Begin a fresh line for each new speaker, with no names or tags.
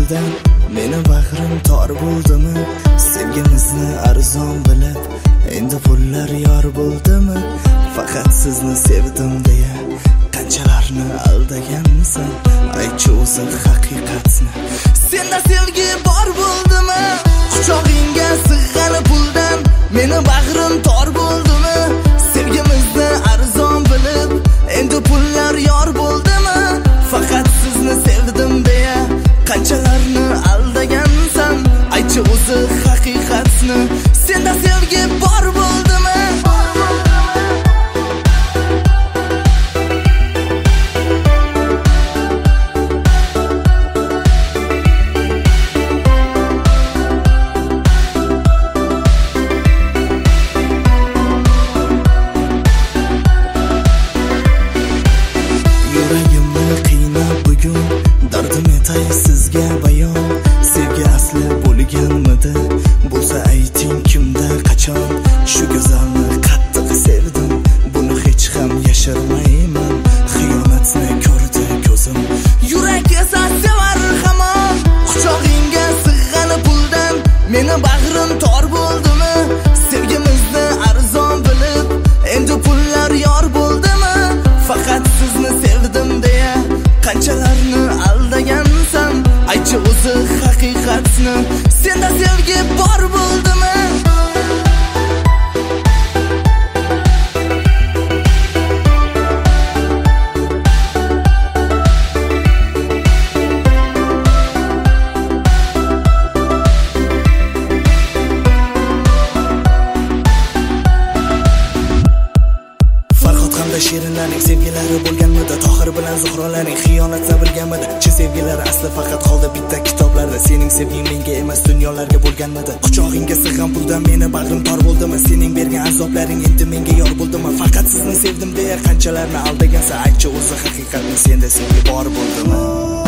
puldan meni bag'rim tor bo'ldimi? Sevgimizni arzon bilib endi pullar yor bo'ldimi? Faqat sizni sevdim deya qanchalarni aldagansan? Aytchi o'zi haqiqatni. Senda sevgi bor bo'ldimi? Quchog'ingga sig'gan puldan meni bag'rim tor bo'ldimi? Sevgimizni arzon bilib endi pullar yor bo'ldimi? Faqat sizni sevdim deya qanchalarni aldagansan? Aytchi o'zi haqiqatni. Senda sevgi bor bo'ldimi? Dardim etay sizga bayon. Sevgi asli bo'lganmidi? Bo'lsa ayting kimda qachon? Shu go'zalni qattiq sevdim, buni hech ham yashirmayman. Xiyonatni ko'rdi ko'zim, yurak esa sevar hamon. Quchog'ingga sig'gan puldan meni bag'rim tor bo'ldimi? Sevgimizni arzon bilib endi pullar yor bo'ldimi? Faqat sizni sevdim deya qanchalarni aldagansan? Aytchi o'zi haqiqatni. Senda sevgi bor bo'ldimi? Shirinlarning sevgilari bo'lganmidi? Tohir bilan Zuhrolarning xiyonatni bilganmidi? Chi sevgilari asli faqat qoldi bitta kitoblarda. Sening sevging menga emas dunyolarga bo'lganmidi? Quchog'ingga sig'gan puldan meni bag'rim tor bo'ldimi? Sening bergan azoblaring endi menga yor bo'ldimi? Faqat sizni sevdim deya qanchalarni aldagansan? Aytchi o'zi haqiqatni. Senda sevgi bor bo'ldimi?